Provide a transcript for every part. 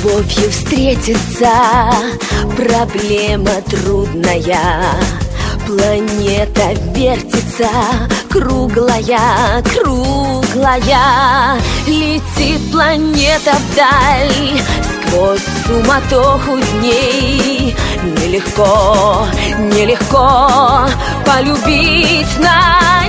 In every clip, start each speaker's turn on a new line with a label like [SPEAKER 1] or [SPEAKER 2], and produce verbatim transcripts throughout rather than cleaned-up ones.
[SPEAKER 1] любовью встретиться проблема трудная. Планета вертится, круглая, круглая. Летит планета вдаль, сквозь суматоху дней. Нелегко, нелегко полюбить на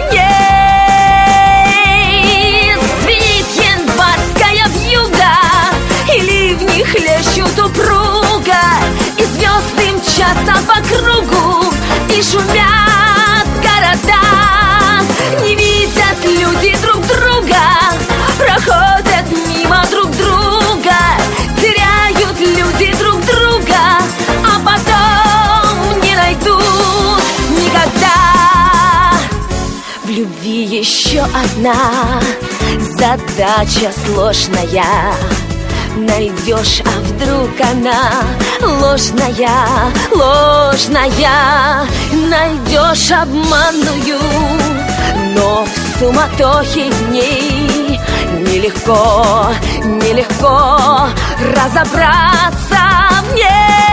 [SPEAKER 1] ней. Звенит январская вьюга, и ливни хлещут упруго, и звезды мчатся по кругу, и шумят города. Не видят люди друг друга, проходят мимо друг друга, теряют люди друг друга, а потом не найдут никогда. В любви еще одна задача сложная. Найдешь, а вдруг она ложная, ложная. Найдешь обманную, но в суматохе дней нелегко, нелегко разобраться в ней.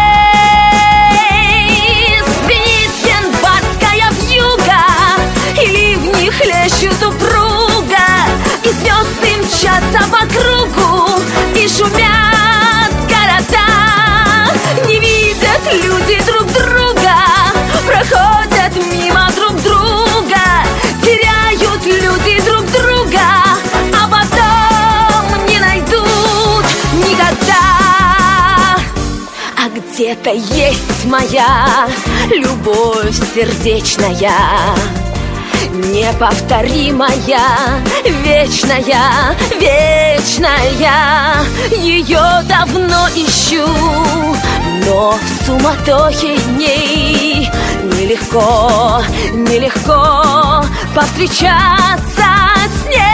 [SPEAKER 1] Звенит январская вьюга, и ливни хлещут упруго, и звезды мчатся по кругу, и шумят города. Не видят люди друг друга, проходят мимо друг друга, теряют люди друг друга, а потом не найдут никогда. А где-то есть моя любовь сердечная, неповторимая, вечная, вечная. Ее давно ищу, но в суматохе дней нелегко, нелегко повстречаться с ней.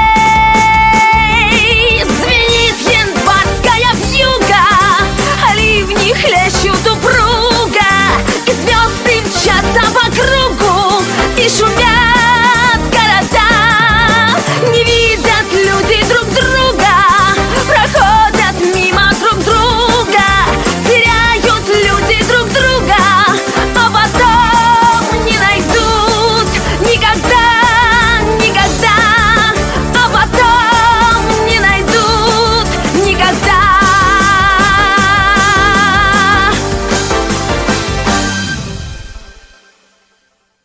[SPEAKER 1] Звенит январская вьюга, а ливни хлещут упруго, и звезды мчатся по кругу, и шумят